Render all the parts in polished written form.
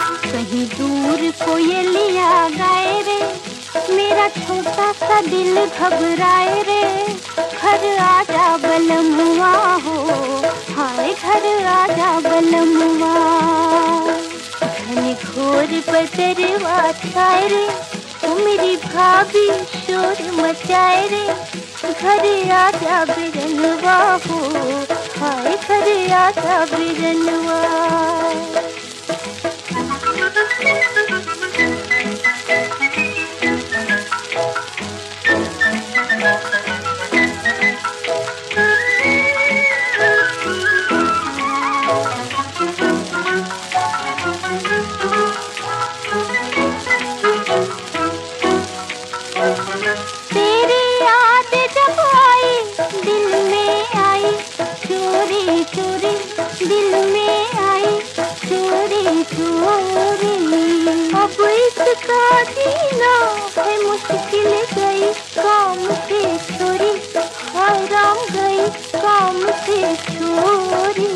कहीं दूर कोयलिया गाए रे, मेरा छोटा सा दिल घबराए रे। घर आजा बलमुआ हो, हाय घर आजा बलमुआ। घने घोर बदरवा छाए रे, तू मेरी भाभी शोर मचाए रे। घर आजा बिरनवा हो, हाय घर आजा बिरनवा। तेरी याद जब आई दिल में आई, चोरी चोरी दिल में आई, चोरी चोरी। अब इसका जीना है मुश्किल गई काम से छोरी, आराम गई काम से छोरी।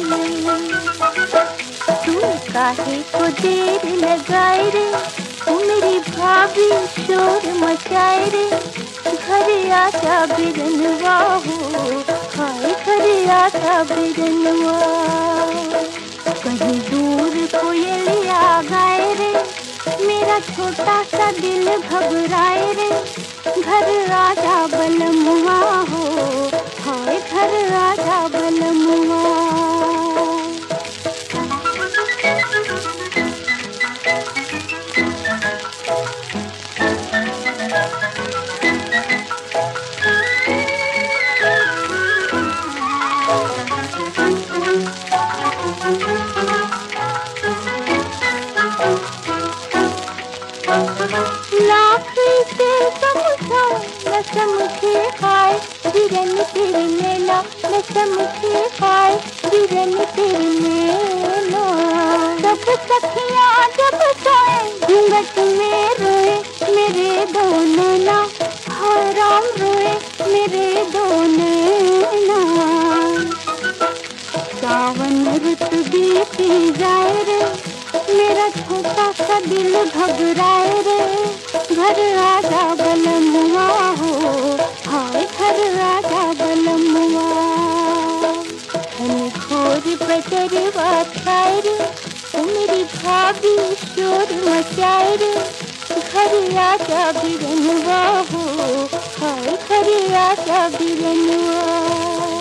तू काहे को देर लगाए रे, तू मेरी भाभी शोर मचाए रे। घर आजा बिरनवा हो, हाय घर आजा बिरनवा। कहीं दूर कोयलिया गाए रे, मेरा छोटा सा दिल घबराए रे। घर आजा बलमुआ हो, हाय घर आजा बलमुआ। लाख से समझाऊं न समझे हाय, बिरन तेरी नैना न समझे हाय, बिरन तेरी नैना। सब सखियां जब सोए घूंघट में रोए, मेरे दो नैना हराम रोए, मेरे दो नैना। सावन रुत बीती जाए रे, मेरा छोटा सा दिल घबराए रे। घर आजा बलमुआ हो, हाय घर आजा बलमुआ। घने घोर बदरवा छाए रे, तू मेरी भाभी शोर मचाए रे। घर आजा बिरनवा हो, हाय घर आजा बिरनवा।